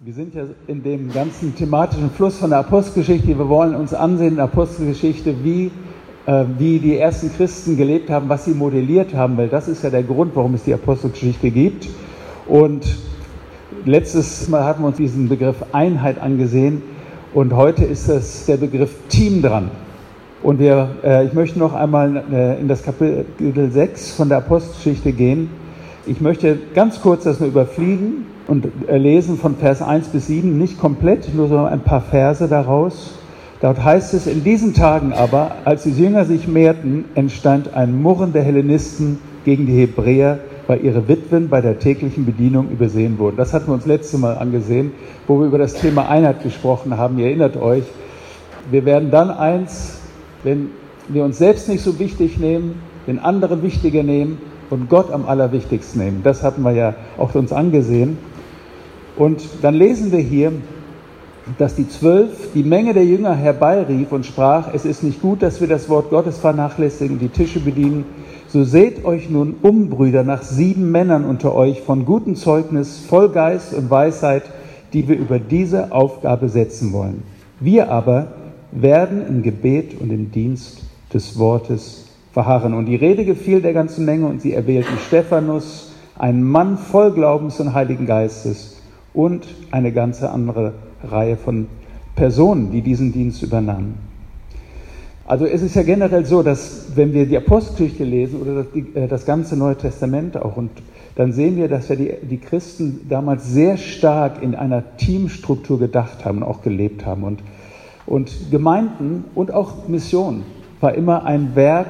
Wir sind ja in dem ganzen thematischen Fluss von der Apostelgeschichte. Wir wollen uns ansehen in der Apostelgeschichte, wie die ersten Christen gelebt haben, was sie modelliert haben, weil das ist ja der Grund, warum es die Apostelgeschichte gibt. Und letztes Mal hatten wir uns diesen Begriff Einheit angesehen und heute ist es der Begriff Team dran. Und ich möchte noch einmal in das Kapitel 6 von der Apostelgeschichte gehen. Ich möchte ganz kurz das nur überfliegen und lesen von Vers 1 bis 7, nicht komplett, nur so ein paar Verse daraus. Dort heißt es, in diesen Tagen aber, als die Jünger sich mehrten, entstand ein Murren der Hellenisten gegen die Hebräer, weil ihre Witwen bei der täglichen Bedienung übersehen wurden. Das hatten wir uns letztes Mal angesehen, wo wir über das Thema Einheit gesprochen haben. Ihr erinnert euch, wir werden dann wenn wir uns selbst nicht so wichtig nehmen, den anderen wichtiger nehmen und Gott am allerwichtigsten nehmen. Das hatten wir ja auch uns angesehen. Und dann lesen wir hier, dass die 12 die Menge der Jünger herbeirief und sprach, es ist nicht gut, dass wir das Wort Gottes vernachlässigen und die Tische bedienen. So seht euch nun um, Brüder, nach 7 Männern unter euch von gutem Zeugnis, voll Geist und Weisheit, die wir über diese Aufgabe setzen wollen. Wir aber werden im Gebet und im Dienst des Wortes verharren. Und die Rede gefiel der ganzen Menge und sie erwählten Stephanus, einen Mann voll Glaubens und Heiligen Geistes und eine ganze andere Reihe von Personen, die diesen Dienst übernahmen. Also es ist ja generell so, dass wenn wir die Apostelgeschichte lesen oder das ganze Neue Testament auch, und dann sehen wir, dass ja die Christen damals sehr stark in einer Teamstruktur gedacht haben und auch gelebt haben. Und Gemeinden und auch Mission war immer ein Werk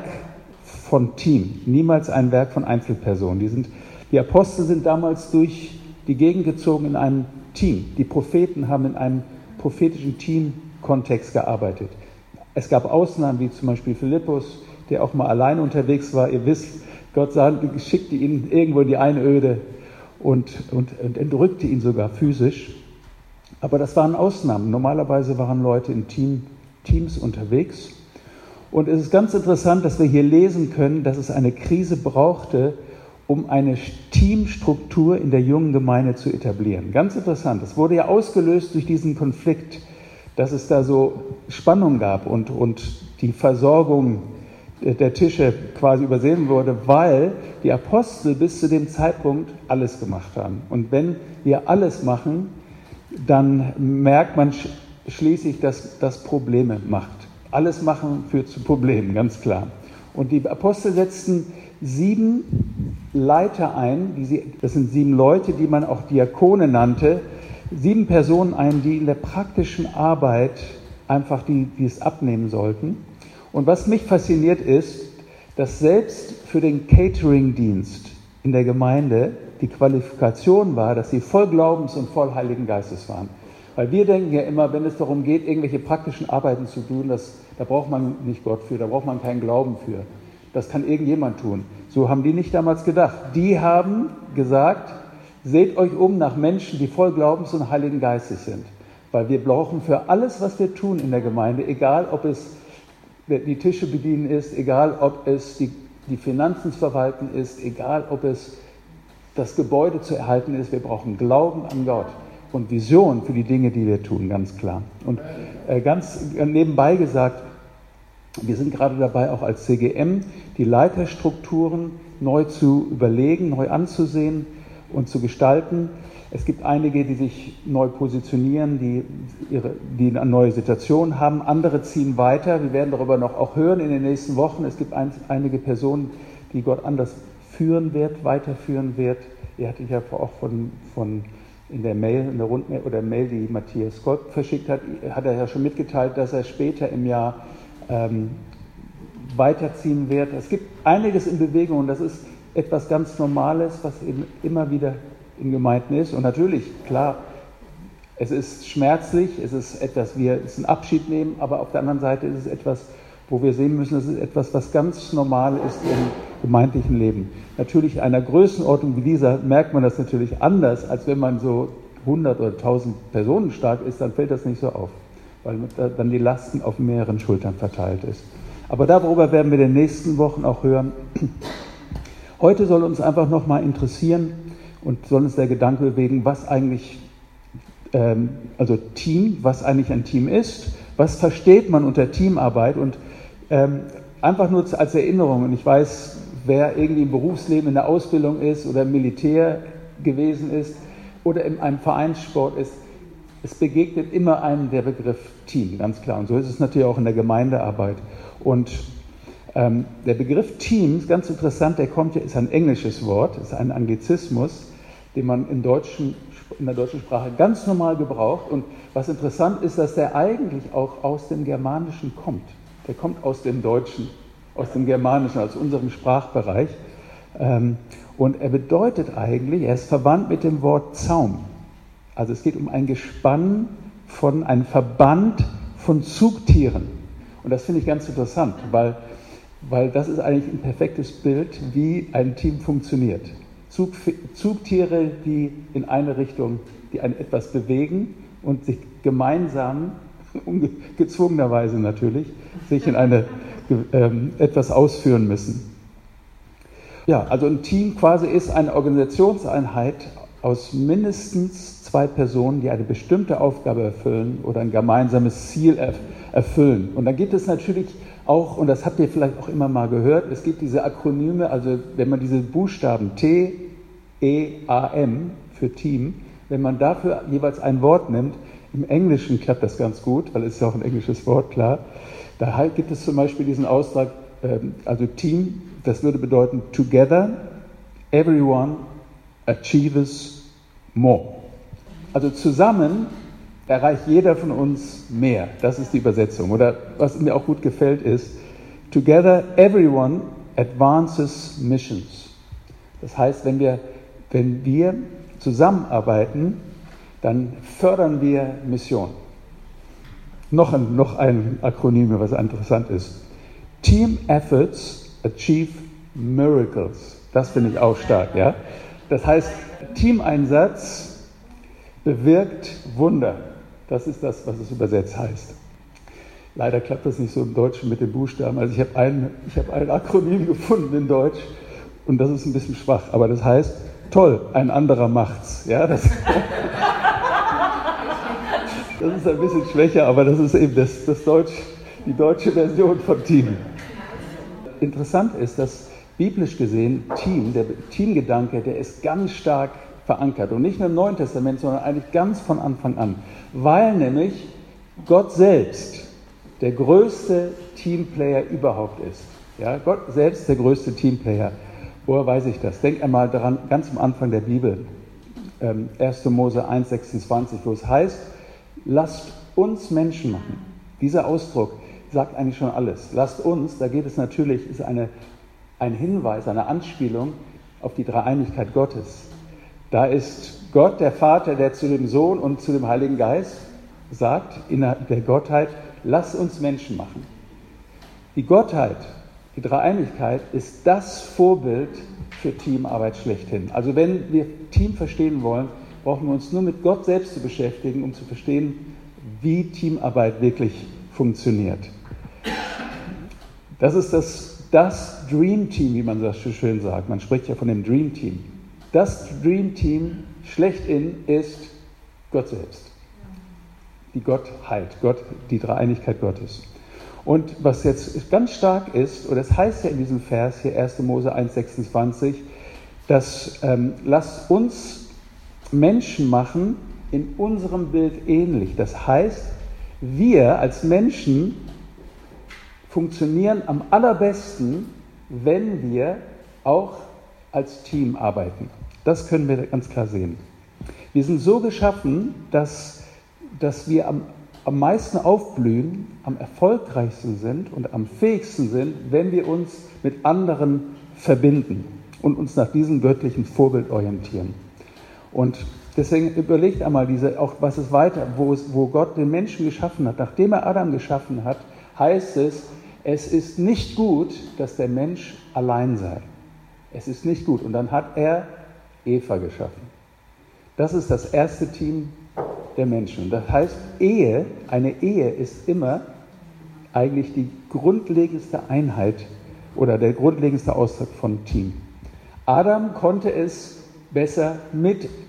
von Team, niemals ein Werk von Einzelpersonen. Die Apostel sind damals durch die Gegend gezogen in einem Team. Die Propheten haben in einem prophetischen Team-Kontext gearbeitet. Es gab Ausnahmen, wie zum Beispiel Philippus, der auch mal alleine unterwegs war. Ihr wisst, Gott schickte ihn irgendwo in die Einöde und entrückte ihn sogar physisch. Aber das waren Ausnahmen. Normalerweise waren Leute in Teams unterwegs. Und es ist ganz interessant, dass wir hier lesen können, dass es eine Krise brauchte, um eine Teamstruktur in der jungen Gemeinde zu etablieren. Ganz interessant. Es wurde ja ausgelöst durch diesen Konflikt, dass es da so Spannung gab und die Versorgung der Tische quasi übersehen wurde, weil die Apostel bis zu dem Zeitpunkt alles gemacht haben. Und wenn wir alles machen, dann merkt man schließlich, dass das Probleme macht. Alles machen führt zu Problemen, ganz klar. Und die Apostel setzten 7 Leiter ein, das sind 7 Leute, die man auch Diakone nannte, 7 Personen ein, die in der praktischen Arbeit einfach die es abnehmen sollten. Und was mich fasziniert ist, dass selbst für den Catering-Dienst in der Gemeinde die Qualifikation war, dass sie voll Glaubens und voll Heiligen Geistes waren. Weil wir denken ja immer, wenn es darum geht, irgendwelche praktischen Arbeiten zu tun, da braucht man nicht Gott für, da braucht man keinen Glauben für. Das kann irgendjemand tun. So haben die nicht damals gedacht. Die haben gesagt, seht euch um nach Menschen, die voll Glaubens und Heiligen Geistes sind. Weil wir brauchen für alles, was wir tun in der Gemeinde, egal ob es die Tische bedienen ist, egal ob es die Finanzen zu verwalten ist, egal ob es das Gebäude zu erhalten ist, wir brauchen Glauben an Gott und Vision für die Dinge, die wir tun, ganz klar. Und ganz nebenbei gesagt, wir sind gerade dabei, auch als CGM die Leiterstrukturen neu zu überlegen, neu anzusehen und zu gestalten. Es gibt einige, die sich neu positionieren, die eine neue Situation haben. Andere ziehen weiter. Wir werden darüber noch auch hören in den nächsten Wochen. Es gibt einige Personen, die Gott anders führen wird, weiterführen wird. Ihr hattet ja auch von in der Rundmail oder Mail, die Matthias Gott verschickt hat, hat er ja schon mitgeteilt, dass er später im Jahr weiterziehen wird. Es gibt einiges in Bewegung und das ist etwas ganz Normales, was eben immer wieder in Gemeinden ist. Und natürlich, klar, es ist schmerzlich, es ist ein Abschied nehmen, aber auf der anderen Seite ist es etwas, wo wir sehen müssen, es ist etwas, was ganz normal ist im gemeindlichen Leben. Natürlich in einer Größenordnung wie dieser merkt man das natürlich anders, als wenn man so 100 oder 1000 Personen stark ist, dann fällt das nicht so auf, weil dann die Lasten auf mehreren Schultern verteilt ist. Aber darüber werden wir in den nächsten Wochen auch hören. Heute soll uns einfach nochmal interessieren und soll uns der Gedanke bewegen, was eigentlich also Team, was eigentlich ein Team ist, was versteht man unter Teamarbeit und einfach nur als Erinnerung, und ich weiß, wer irgendwie im Berufsleben in der Ausbildung ist oder im Militär gewesen ist oder in einem Vereinssport ist, es begegnet immer einem der Begriff Team, ganz klar. Und so ist es natürlich auch in der Gemeindearbeit. Und der Begriff Team ist ganz interessant, der kommt ja, ist ein englisches Wort, ist ein Anglizismus, den man in der deutschen Sprache ganz normal gebraucht. Und was interessant ist, dass der eigentlich auch aus dem Germanischen kommt. Der kommt aus dem Deutschen, aus dem Germanischen, aus unserem Sprachbereich. Und er bedeutet eigentlich, er ist verwandt mit dem Wort Zaum. Also es geht um ein Gespann von, ein Verband von Zugtieren. Und das finde ich ganz interessant, weil das ist eigentlich ein perfektes Bild, wie ein Team funktioniert. Zugtiere, die in eine Richtung, die etwas bewegen und sich gemeinsam, gezwungenerweise natürlich, sich in etwas ausführen müssen. Ja, also ein Team quasi ist eine Organisationseinheit aus mindestens 2 Personen, die eine bestimmte Aufgabe erfüllen oder ein gemeinsames Ziel erfüllen. Und dann gibt es natürlich auch, und das habt ihr vielleicht auch immer mal gehört, es gibt diese Akronyme, also wenn man diese Buchstaben T, E, A, M für Team, wenn man dafür jeweils ein Wort nimmt, im Englischen klappt das ganz gut, weil es ist ja auch ein englisches Wort, klar. Da gibt es zum Beispiel diesen Ausdruck, also Team, das würde bedeuten together, everyone achieves more. Also zusammen erreicht jeder von uns mehr. Das ist die Übersetzung. Oder was mir auch gut gefällt ist, together everyone advances missions. Das heißt, wenn wir zusammenarbeiten, dann fördern wir Mission. Noch ein Akronym, was interessant ist. Team efforts achieve miracles. Das finde ich auch stark, ja. Das heißt, Teameinsatz bewirkt Wunder. Das ist das, was es übersetzt heißt. Leider klappt das nicht so im Deutschen mit den Buchstaben. Also ich habe ein Akronym gefunden in Deutsch und das ist ein bisschen schwach. Aber das heißt, toll, ein anderer macht's. Ja, das ist ein bisschen schwächer, aber das ist eben die deutsche Version von Team. Interessant ist, dass biblisch gesehen der Teamgedanke, der ist ganz stark verankert. Und nicht nur im Neuen Testament, sondern eigentlich ganz von Anfang an. Weil nämlich Gott selbst der größte Teamplayer überhaupt ist. Ja, Gott selbst der größte Teamplayer. Woher weiß ich das? Denk einmal daran, ganz am Anfang der Bibel, 1. Mose 1,26, wo es heißt, lasst uns Menschen machen. Dieser Ausdruck sagt eigentlich schon alles. Lasst uns, da geht es natürlich, ist ein Hinweis, eine Anspielung auf die Dreieinigkeit Gottes. Da ist Gott, der Vater, der zu dem Sohn und zu dem Heiligen Geist sagt, innerhalb der Gottheit, lasst uns Menschen machen. Die Gottheit, die Dreieinigkeit ist das Vorbild für Teamarbeit schlechthin. Also wenn wir Team verstehen wollen, brauchen wir uns nur mit Gott selbst zu beschäftigen, um zu verstehen, wie Teamarbeit wirklich funktioniert. Das ist das Dream Team, wie man das so schön sagt. Man spricht ja von dem Dream Team. Das Dream Team schlechthin ist Gott selbst. Die Gottheit, die Dreieinigkeit Gottes. Und was jetzt ganz stark ist, und das heißt ja in diesem Vers hier 1. Mose 1,26, dass lasst uns Menschen machen in unserem Bild ähnlich. Das heißt, wir als Menschen funktionieren am allerbesten, wenn wir auch als Team arbeiten. Das können wir ganz klar sehen. Wir sind so geschaffen, dass wir am meisten aufblühen, am erfolgreichsten sind und am fähigsten sind, wenn wir uns mit anderen verbinden und uns nach diesem göttlichen Vorbild orientieren. Und deswegen überlegt einmal auch was ist weiter, wo Gott den Menschen geschaffen hat. Nachdem er Adam geschaffen hat, heißt es ist nicht gut, dass der Mensch allein sei. Es ist nicht gut. Und dann hat er Eva geschaffen. Das ist das erste Team der Menschen. Das heißt, eine Ehe ist immer eigentlich die grundlegendste Einheit oder der grundlegendste Ausdruck von Team. Adam konnte es besser mit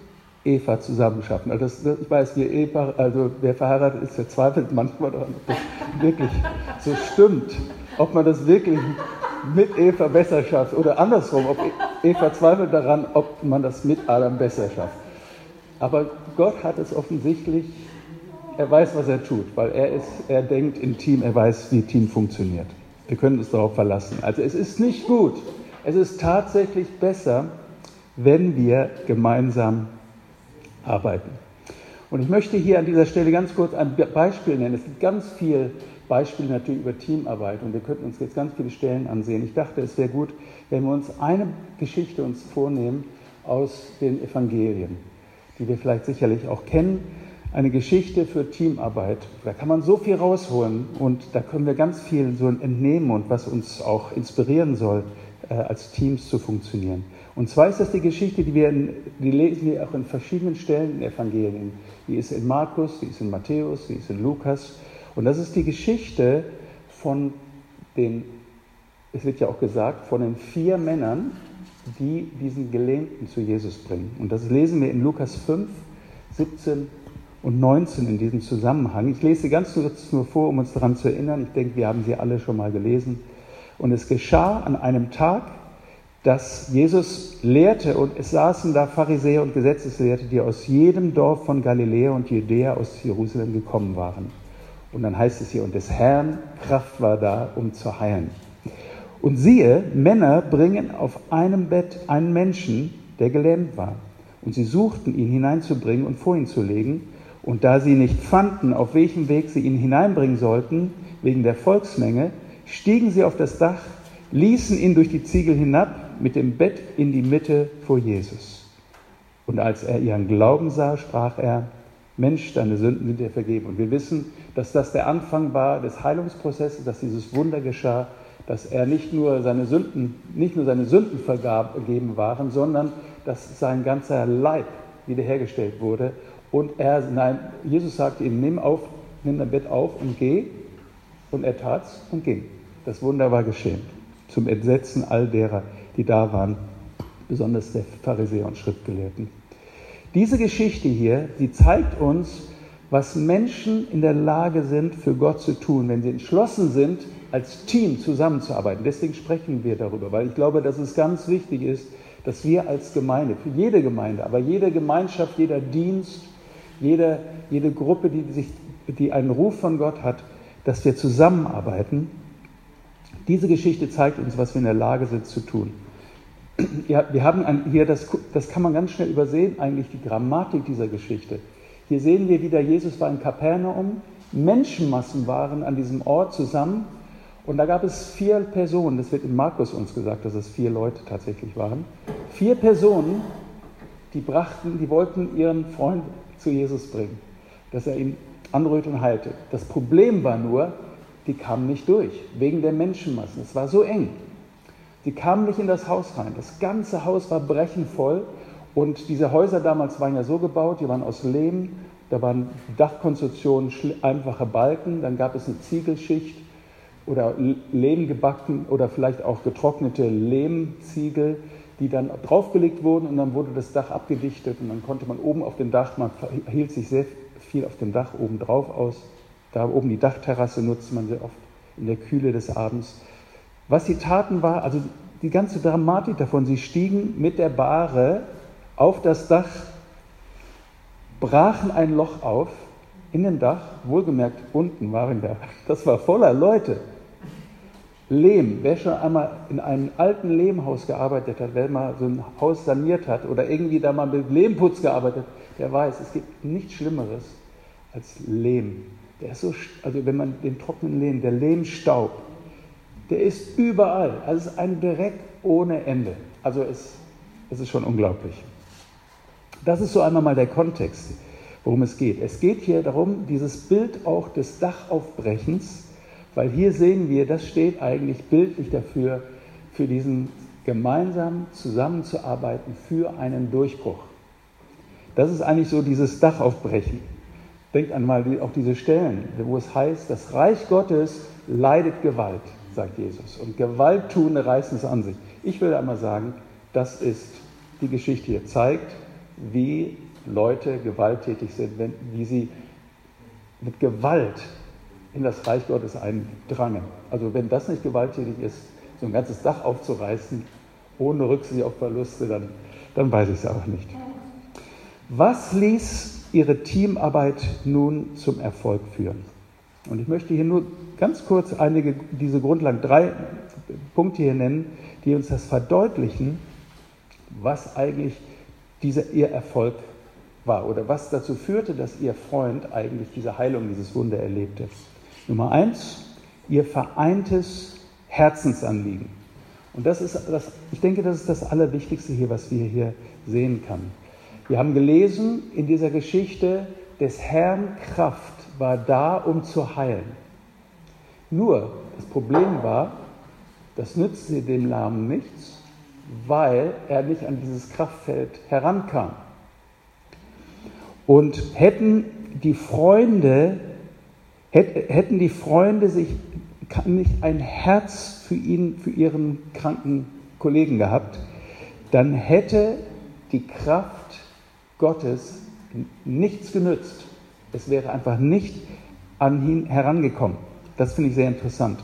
Eva zusammen schaffen. Also ich weiß, wer verheiratet ist, der zweifelt manchmal daran, ob das wirklich so stimmt, ob man das wirklich mit Eva besser schafft oder andersrum, ob Eva zweifelt daran, ob man das mit Adam besser schafft. Aber Gott hat es offensichtlich, er weiß, was er tut, weil er denkt im Team, er weiß, wie Team funktioniert. Wir können uns darauf verlassen. Also es ist nicht gut, es ist tatsächlich besser, wenn wir gemeinsam arbeiten. Und ich möchte hier an dieser Stelle ganz kurz ein Beispiel nennen. Es gibt ganz viele Beispiele natürlich über Teamarbeit und wir könnten uns jetzt ganz viele Stellen ansehen. Ich dachte, es wäre gut, wenn wir uns eine Geschichte vornehmen aus den Evangelien, die wir vielleicht sicherlich auch kennen. Eine Geschichte für Teamarbeit. Da kann man so viel rausholen und da können wir ganz viel so entnehmen und was uns auch inspirieren soll, als Teams zu funktionieren. Und zwar ist das die Geschichte, die lesen wir auch in verschiedenen Stellen in den Evangelien. Die ist in Markus, die ist in Matthäus, die ist in Lukas. Und das ist die Geschichte von es wird ja auch gesagt, von den 4 Männern, die diesen Gelähmten zu Jesus bringen. Und das lesen wir in Lukas 5, 17 und 19 in diesem Zusammenhang. Ich lese ganz kurz nur vor, um uns daran zu erinnern. Ich denke, wir haben sie alle schon mal gelesen. Und es geschah an einem Tag, dass Jesus lehrte und es saßen da Pharisäer und Gesetzeslehrte, die aus jedem Dorf von Galiläa und Judäa aus Jerusalem gekommen waren. Und dann heißt es hier, und des Herrn Kraft war da, um zu heilen. Und siehe, Männer bringen auf einem Bett einen Menschen, der gelähmt war. Und sie suchten, ihn hineinzubringen und vor ihn zu legen. Und da sie nicht fanden, auf welchem Weg sie ihn hineinbringen sollten, wegen der Volksmenge, stiegen sie auf das Dach, ließen ihn durch die Ziegel hinab, mit dem Bett in die Mitte vor Jesus. Und als er ihren Glauben sah, sprach er, Mensch, deine Sünden sind dir vergeben. Und wir wissen, dass das der Anfang war des Heilungsprozesses, dass dieses Wunder geschah, dass er nicht nur seine Sünden vergeben waren, sondern dass sein ganzer Leib wiederhergestellt wurde. Und Jesus sagte ihm, nimm dein Bett auf und geh. Und er tat's und ging. Das Wunder war geschehen. Zum Entsetzen all derer, die da waren, besonders der Pharisäer und Schriftgelehrten. Diese Geschichte hier, die zeigt uns, was Menschen in der Lage sind, für Gott zu tun, wenn sie entschlossen sind, als Team zusammenzuarbeiten. Deswegen sprechen wir darüber, weil ich glaube, dass es ganz wichtig ist, dass wir als Gemeinde, für jede Gemeinde, aber jede Gemeinschaft, jeder Dienst, jede Gruppe, die einen Ruf von Gott hat, dass wir zusammenarbeiten. Diese Geschichte zeigt uns, was wir in der Lage sind zu tun. Ja, wir haben hier, das kann man ganz schnell übersehen, eigentlich die Grammatik dieser Geschichte. Hier sehen wir wieder, Jesus war in Kapernaum, Menschenmassen waren an diesem Ort zusammen und da gab es 4 Personen, das wird in Markus uns gesagt, dass es 4 Leute tatsächlich waren. 4 Personen, die wollten ihren Freund zu Jesus bringen, dass er ihn anrührte und heilte. Das Problem war nur, die kamen nicht durch, wegen der Menschenmassen. Es war so eng. Die kamen nicht in das Haus rein. Das ganze Haus war brechenvoll und diese Häuser damals waren ja so gebaut, die waren aus Lehm, da waren Dachkonstruktionen, einfache Balken, dann gab es eine Ziegelschicht oder Lehm gebacken oder vielleicht auch getrocknete Lehmziegel, die dann draufgelegt wurden und dann wurde das Dach abgedichtet und dann konnte man oben auf dem Dach, man hielt sich sehr viel auf dem Dach oben drauf aus. Da oben die Dachterrasse nutzte man sehr oft in der Kühle des Abends. Was sie taten war, also die ganze Dramatik davon, sie stiegen mit der Bahre auf das Dach, brachen ein Loch auf in dem Dach, wohlgemerkt unten das war voller Leute. Lehm, wer schon einmal in einem alten Lehmhaus gearbeitet hat, wer mal so ein Haus saniert hat oder irgendwie da mal mit Lehmputz gearbeitet hat, der weiß, es gibt nichts Schlimmeres als Lehm. Der ist so, also wenn man den trockenen Lehm, der Lehmstaub, der ist überall. Also es ist ein Dreck ohne Ende. Also es ist schon unglaublich. Das ist so einmal mal der Kontext, worum es geht. Es geht hier darum, dieses Bild auch des Dachaufbrechens, weil hier sehen wir, das steht eigentlich bildlich dafür, für diesen gemeinsam zusammenzuarbeiten, für einen Durchbruch. Das ist eigentlich so dieses Dachaufbrechen. Denkt einmal auch diese Stellen, wo es heißt, das Reich Gottes leidet Gewalt, sagt Jesus. Und Gewalttuende reißen es an sich. Ich würde einmal sagen, das ist die Geschichte hier, zeigt, wie Leute gewalttätig sind, wie sie mit Gewalt in das Reich Gottes eindrangen. Also wenn das nicht gewalttätig ist, so ein ganzes Dach aufzureißen, ohne Rücksicht auf Verluste, dann weiß ich es auch nicht. Was ließ Ihre Teamarbeit nun zum Erfolg führen? Und ich möchte hier nur ganz kurz diese Grundlagen, 3 Punkte hier nennen, die uns das verdeutlichen, was eigentlich Ihr Erfolg war oder was dazu führte, dass Ihr Freund eigentlich diese Heilung, dieses Wunder erlebte. Nummer 1, Ihr vereintes Herzensanliegen. Und ich denke, das ist das Allerwichtigste hier, was wir hier sehen können. Wir haben gelesen in dieser Geschichte, des Herrn Kraft war da, um zu heilen. Nur, das Problem war, das nützte dem Lahmen nichts, weil er nicht an dieses Kraftfeld herankam. Und hätten die Freunde sich nicht ein Herz für ihren kranken Kollegen gehabt, dann hätte die Kraft Gottes nichts genützt. Es wäre einfach nicht an ihn herangekommen. Das finde ich sehr interessant.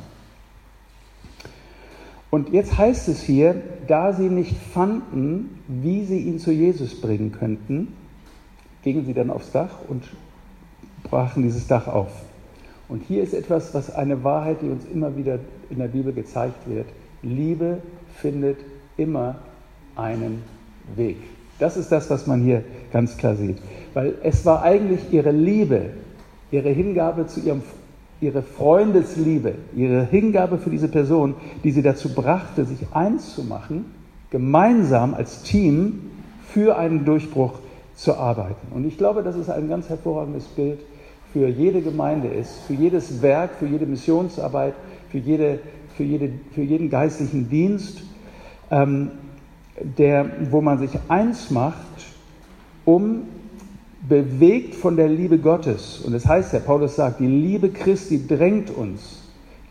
Und jetzt heißt es hier, da sie nicht fanden, wie sie ihn zu Jesus bringen könnten, gingen sie dann aufs Dach und brachen dieses Dach auf. Und hier ist etwas, was eine Wahrheit, die uns immer wieder in der Bibel gezeigt wird. Liebe findet immer einen Weg. Das ist das, was man hier ganz klar sieht. Weil es war eigentlich ihre Liebe, ihre Hingabe zu ihre Freundesliebe, ihre Hingabe für diese Person, die sie dazu brachte, sich eins zu machen, gemeinsam als Team für einen Durchbruch zu arbeiten. Und ich glaube, dass es ein ganz hervorragendes Bild für jede Gemeinde ist, für jedes Werk, für jede Missionsarbeit, für jeden geistlichen Dienst, wo man sich eins macht, bewegt von der Liebe Gottes. Und das heißt ja, Paulus sagt, die Liebe Christi drängt uns,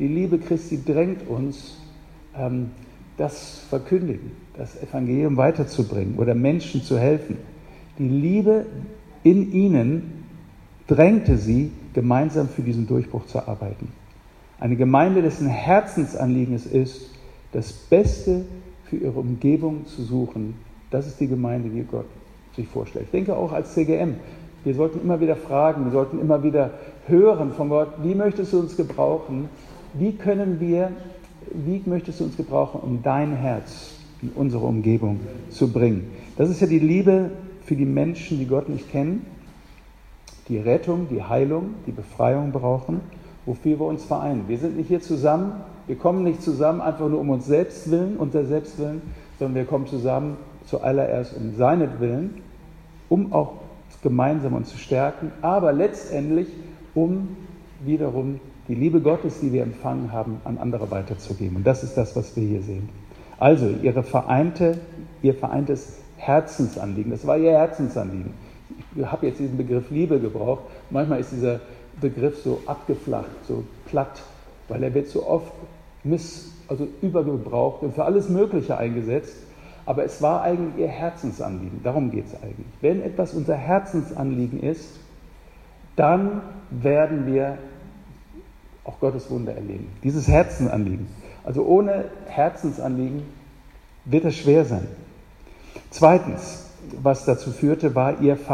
das Verkündigen, das Evangelium weiterzubringen oder Menschen zu helfen. Die Liebe in ihnen drängte sie, gemeinsam für diesen Durchbruch zu arbeiten. Eine Gemeinde, dessen Herzensanliegen es ist, das Beste für ihre Umgebung zu suchen. Das ist die Gemeinde, die Gott sich vorstellt. Ich denke auch als CGM, wir sollten immer wieder fragen, wir sollten immer wieder hören von Gott, wie möchtest du uns gebrauchen? Wie möchtest du uns gebrauchen, um dein Herz in unsere Umgebung zu bringen? Das ist ja die Liebe für die Menschen, die Gott nicht kennen, die Rettung, die Heilung, die Befreiung brauchen, wofür wir uns vereinen. Wir sind nicht hier zusammen, wir kommen nicht zusammen einfach nur um uns selbst willen, unser Selbstwillen, sondern wir kommen zusammen zuallererst um seinetwillen, um auch gemeinsam uns zu stärken, aber letztendlich um wiederum die Liebe Gottes, die wir empfangen haben, an andere weiterzugeben. Und das ist das, was wir hier sehen. Also ihr vereintes Herzensanliegen, das war ihr Herzensanliegen. Ich habe jetzt diesen Begriff Liebe gebraucht. Manchmal ist dieser Begriff so abgeflacht, so platt, weil er wird so oft übergebraucht und für alles Mögliche eingesetzt. Aber es war eigentlich ihr Herzensanliegen. Darum geht es eigentlich. Wenn etwas unser Herzensanliegen ist, dann werden wir auch Gottes Wunder erleben. Dieses Herzensanliegen. Also ohne Herzensanliegen wird es schwer sein. Zweitens, was dazu führte, war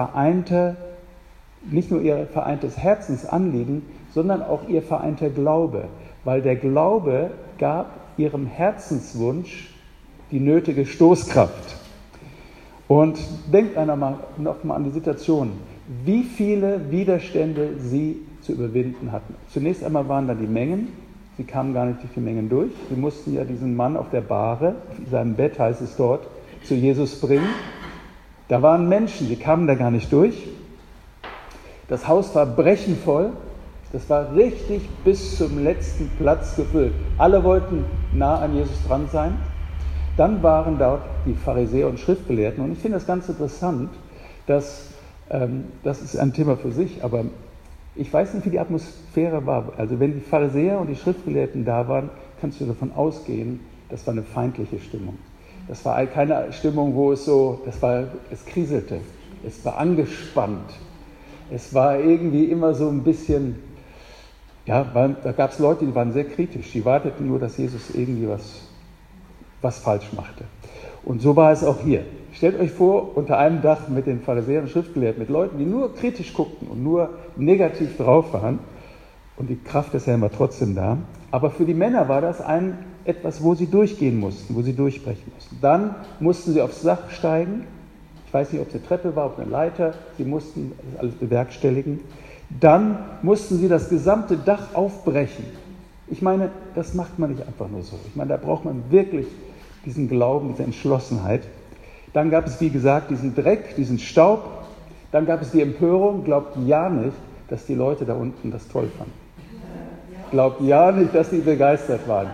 nicht nur ihr vereintes Herzensanliegen, sondern auch ihr vereinter Glaube. Weil der Glaube gab ihrem Herzenswunsch die nötige Stoßkraft. Und denkt noch mal an die Situation, wie viele Widerstände sie zu überwinden hatten. Zunächst einmal waren da die Mengen, sie kamen gar nicht durch die Mengen durch. Sie mussten ja diesen Mann auf der Bahre, auf seinem Bett heißt es dort, zu Jesus bringen. Da waren Menschen, sie kamen da gar nicht durch. Das Haus war brechend voll. Das war richtig bis zum letzten Platz gefüllt. Alle wollten nah an Jesus dran sein. Dann waren dort die Pharisäer und Schriftgelehrten. Und ich finde das ganz interessant, dass das ist ein Thema für sich, aber ich weiß nicht, wie die Atmosphäre war. Also wenn die Pharisäer und die Schriftgelehrten da waren, kannst du davon ausgehen, das war eine feindliche Stimmung. Das war keine Stimmung, es kriselte. es war angespannt, es war irgendwie immer so ein bisschen, ja, da gab es Leute, die waren sehr kritisch, die warteten nur, dass Jesus irgendwie was falsch machte. Und so war es auch hier. Stellt euch vor, unter einem Dach mit den Pharisäern und Schriftgelehrten, mit Leuten, die nur kritisch guckten und nur negativ drauf waren. Und die Kraft des Herrn war trotzdem da. Aber für die Männer war das etwas, wo sie durchgehen mussten, wo sie durchbrechen mussten. Dann mussten sie aufs Dach steigen. Ich weiß nicht, ob es eine Treppe war, ob eine Leiter. Sie mussten das alles bewerkstelligen. Dann mussten sie das gesamte Dach aufbrechen. Ich meine, das macht man nicht einfach nur so. Ich meine, da braucht man wirklich diesen Glauben, diese Entschlossenheit. Dann gab es, wie gesagt, diesen Dreck, diesen Staub. Dann gab es die Empörung. Glaubt ja nicht, dass die Leute da unten das toll fanden. Glaubt ja nicht, dass die begeistert waren.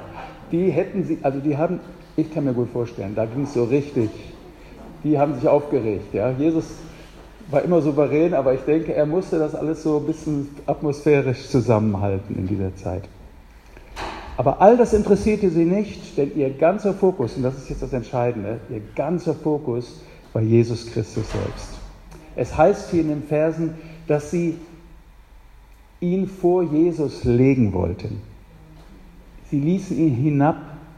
Ich kann mir gut vorstellen, da ging es so richtig, die haben sich aufgeregt. Ja. Jesus war immer souverän, aber ich denke, er musste das alles so ein bisschen atmosphärisch zusammenhalten in dieser Zeit. Aber all das interessierte sie nicht, denn ihr ganzer Fokus, und das ist jetzt das Entscheidende, ihr ganzer Fokus war Jesus Christus selbst. Es heißt hier in den Versen, dass sie ihn vor Jesus legen wollten. Sie ließen ihn hinab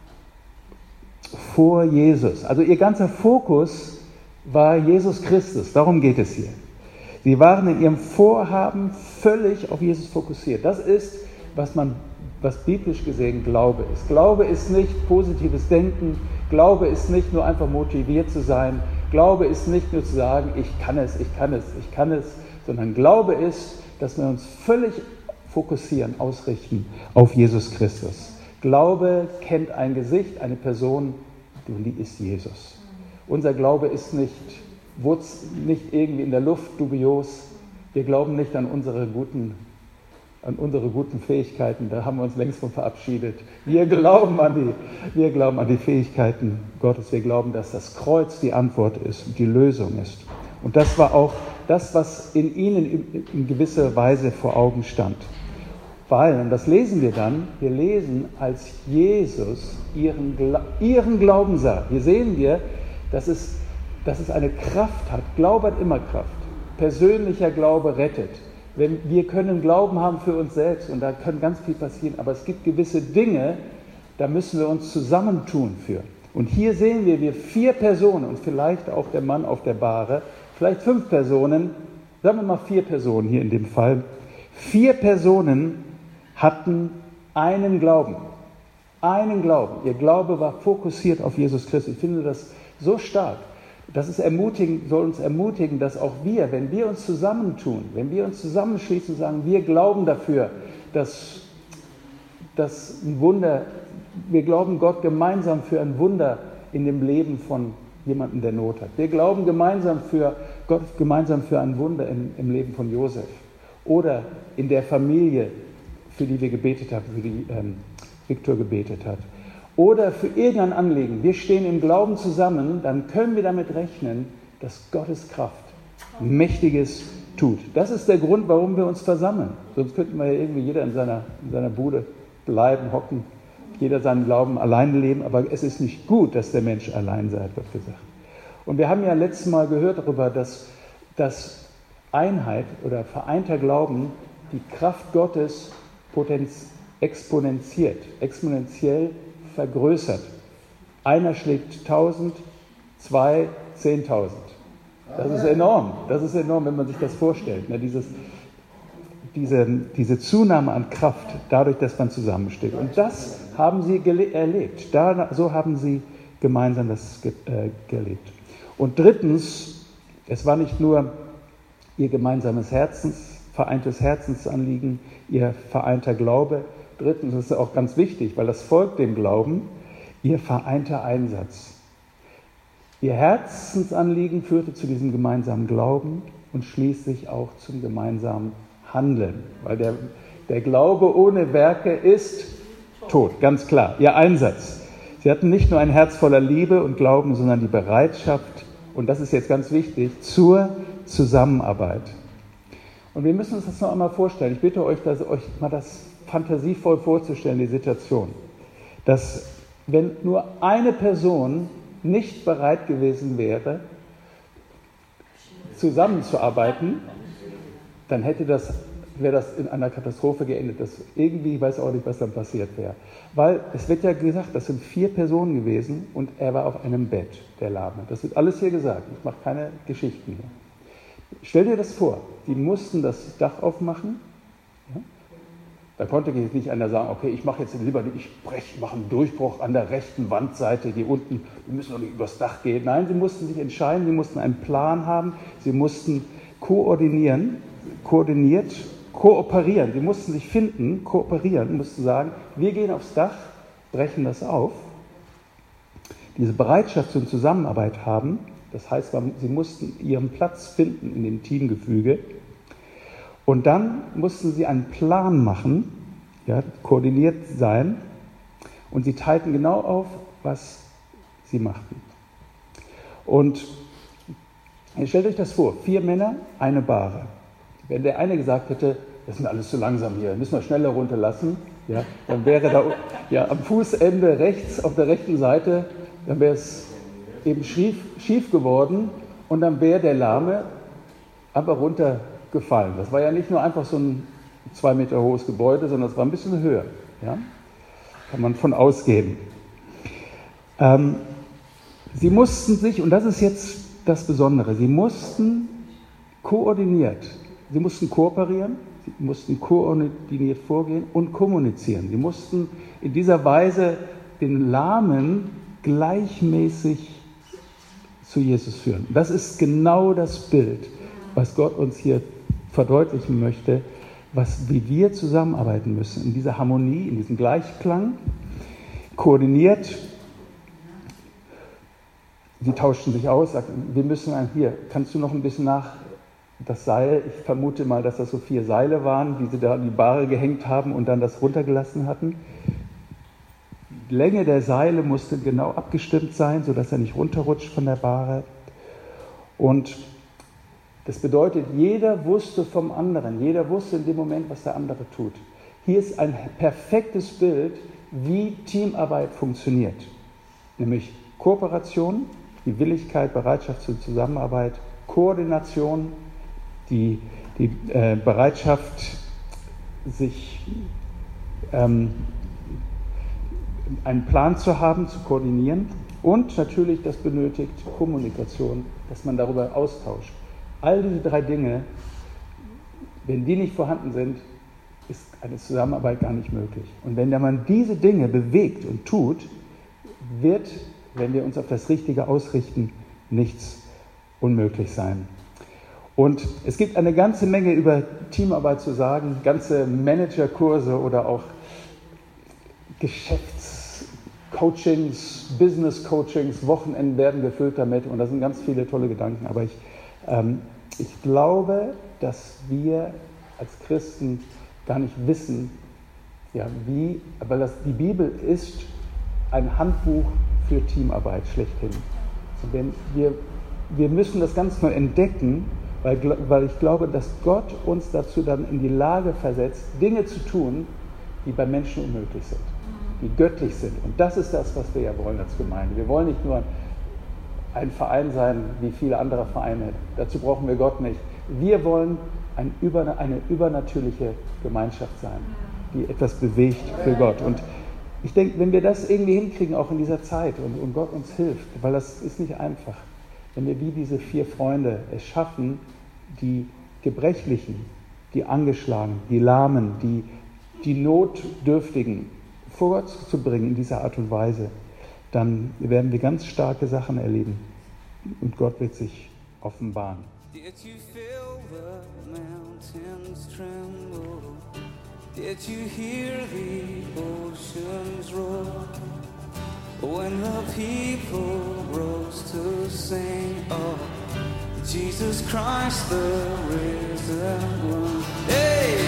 vor Jesus. Also ihr ganzer Fokus war Jesus Christus. Darum geht es hier. Sie waren in ihrem Vorhaben völlig auf Jesus fokussiert. Das ist, was biblisch gesehen Glaube ist. Glaube ist nicht positives Denken. Glaube ist nicht nur einfach motiviert zu sein. Glaube ist nicht nur zu sagen, ich kann es, sondern Glaube ist, dass wir uns völlig fokussieren, ausrichten auf Jesus Christus. Glaube kennt ein Gesicht, eine Person, die ist Jesus. Unser Glaube ist nicht irgendwie in der Luft dubios. Wir glauben nicht an unsere guten Fähigkeiten, da haben wir uns längst von verabschiedet. Wir glauben an die Fähigkeiten Gottes. Wir glauben, dass das Kreuz die Antwort ist und die Lösung ist. Und das war auch das, was in ihnen in gewisser Weise vor Augen stand. Weil, und das lesen wir dann, wir lesen, als Jesus ihren Glauben sah. Hier sehen wir, dass es eine Kraft hat. Glaube hat immer Kraft. Persönlicher Glaube rettet. Wir können Glauben haben für uns selbst und da kann ganz viel passieren, aber es gibt gewisse Dinge, da müssen wir uns zusammentun für. Und hier sehen wir 4 Personen und vielleicht auch der Mann auf der Bahre, vielleicht 5 Personen, sagen wir mal 4 Personen hier in dem Fall. 4 Personen hatten einen Glauben. Einen Glauben. Ihr Glaube war fokussiert auf Jesus Christus. Ich finde das so stark. Das ist soll uns ermutigen, dass auch wir, wenn wir uns zusammentun, wenn wir uns zusammenschließen und sagen, wir glauben dafür, dass ein Wunder, wir glauben Gott gemeinsam für ein Wunder in dem Leben von jemandem, der Not hat. Wir glauben gemeinsam für ein Wunder im Leben von Josef oder in der Familie, für die wir gebetet haben, für die Viktor gebetet hat. Oder für irgendein Anliegen. Wir stehen im Glauben zusammen, dann können wir damit rechnen, dass Gottes Kraft Mächtiges tut. Das ist der Grund, warum wir uns versammeln. Sonst könnten wir ja irgendwie jeder in seiner Bude bleiben, hocken, jeder seinen Glauben alleine leben. Aber es ist nicht gut, dass der Mensch allein sei, hat Gott gesagt. Und wir haben ja letztes Mal gehört darüber, dass Einheit oder vereinter Glauben die Kraft Gottes exponentiell vergrößert. Einer schlägt 1000, 2 10.000. Das ist enorm, wenn man sich das vorstellt. Ne? Diese Zunahme an Kraft, dadurch, dass man zusammensteht. Und das haben sie erlebt. So haben sie gemeinsam das gelebt. Und drittens, es war nicht nur ihr gemeinsames vereintes Herzensanliegen, ihr vereinter Glaube. Drittens, das ist auch ganz wichtig, weil das folgt dem Glauben, ihr vereinter Einsatz. Ihr Herzensanliegen führte zu diesem gemeinsamen Glauben und schließlich auch zum gemeinsamen Handeln. Weil der Glaube ohne Werke ist tot, ganz klar. Ihr Einsatz. Sie hatten nicht nur ein Herz voller Liebe und Glauben, sondern die Bereitschaft, und das ist jetzt ganz wichtig, zur Zusammenarbeit. Und wir müssen uns das noch einmal vorstellen. Ich bitte euch mal das fantasievoll vorzustellen, die Situation. Dass, wenn nur eine Person nicht bereit gewesen wäre, zusammenzuarbeiten, dann wäre das in einer Katastrophe geendet. Ich weiß auch nicht, was dann passiert wäre. Weil es wird ja gesagt, das sind 4 Personen gewesen und er war auf einem Bett, der Lahme. Das wird alles hier gesagt. Ich mache keine Geschichten hier. Stell dir das vor, die mussten das Dach aufmachen. Ja? Da konnte jetzt nicht einer sagen, okay, ich mache einen Durchbruch an der rechten Wandseite, die unten, wir müssen doch nicht übers Dach gehen. Nein, sie mussten sich entscheiden, sie mussten einen Plan haben, sie mussten kooperieren, sie mussten sich finden, kooperieren, mussten sagen, wir gehen aufs Dach, brechen das auf, diese Bereitschaft zur Zusammenarbeit haben. Das heißt, sie mussten ihren Platz finden in dem Teamgefüge. Und dann mussten sie einen Plan machen, ja, koordiniert sein. Und sie teilten genau auf, was sie machten. Und stellt euch das vor, 4 Männer, eine Bahre. Wenn der eine gesagt hätte, das ist mir alles zu langsam hier, müssen wir schneller runterlassen, ja, dann wäre da am Fußende rechts, auf der rechten Seite, dann wäre es eben schief geworden und dann wäre der Lahme aber runtergefallen. Das war ja nicht nur einfach so ein 2 Meter hohes Gebäude, sondern es war ein bisschen höher. Ja? Kann man von ausgehen. Sie mussten sich, und das ist jetzt das Besondere, sie mussten kooperieren, sie mussten koordiniert vorgehen und kommunizieren. Sie mussten in dieser Weise den Lahmen gleichmäßig zu Jesus führen. Das ist genau das Bild, was Gott uns hier verdeutlichen möchte, wie wir zusammenarbeiten müssen, in dieser Harmonie, in diesem Gleichklang, koordiniert. Sie tauschten sich aus, sagten, wir müssen hier, kannst du noch ein bisschen das Seil, ich vermute mal, dass das so 4 Seile waren, die sie da an die Bahre gehängt haben und dann das runtergelassen hatten. Die Länge der Seile musste genau abgestimmt sein, sodass er nicht runterrutscht von der Bahre. Und das bedeutet, jeder wusste vom anderen, jeder wusste in dem Moment, was der andere tut. Hier ist ein perfektes Bild, wie Teamarbeit funktioniert. Nämlich Kooperation, die Willigkeit, Bereitschaft zur Zusammenarbeit, Koordination, die Bereitschaft, sich einen Plan zu haben, zu koordinieren und natürlich das benötigt Kommunikation, dass man darüber austauscht. All diese 3 Dinge, wenn die nicht vorhanden sind, ist eine Zusammenarbeit gar nicht möglich. Und wenn man diese Dinge bewegt und tut, wird, wenn wir uns auf das Richtige ausrichten, nichts unmöglich sein. Und es gibt eine ganze Menge über Teamarbeit zu sagen, ganze Managerkurse oder auch Geschäftscoachings, Business-Coachings, Wochenenden werden gefüllt damit und da sind ganz viele tolle Gedanken. Aber ich glaube, dass wir als Christen gar nicht wissen, ja, weil die Bibel ist ein Handbuch für Teamarbeit schlechthin. Also wir müssen das ganz neu entdecken, weil ich glaube, dass Gott uns dazu dann in die Lage versetzt, Dinge zu tun, die bei Menschen unmöglich sind, die göttlich sind. Und das ist das, was wir ja wollen als Gemeinde. Wir wollen nicht nur ein Verein sein, wie viele andere Vereine. Dazu brauchen wir Gott nicht. Wir wollen eine übernatürliche Gemeinschaft sein, die etwas bewegt für Gott. Und ich denke, wenn wir das irgendwie hinkriegen, auch in dieser Zeit, und Gott uns hilft, weil das ist nicht einfach, wenn wir wie diese 4 Freunde es schaffen, die Gebrechlichen, die Angeschlagenen, die Lahmen, die Notdürftigen vor Gott zu bringen in dieser Art und Weise, dann werden wir ganz starke Sachen erleben und Gott wird sich offenbaren. Did you feel the mountains tremble? Did you hear the oceans roar? When the people rose to sing, oh, Jesus Christ, the risen one. Hey!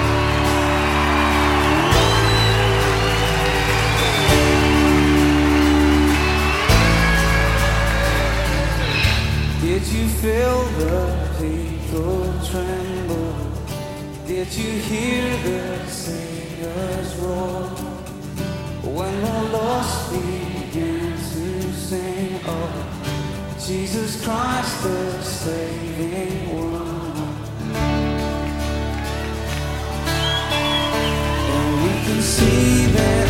Did you feel the people tremble? Did you hear the singers roar? When the lost began to sing, oh, Jesus Christ, the saving one. And we can see that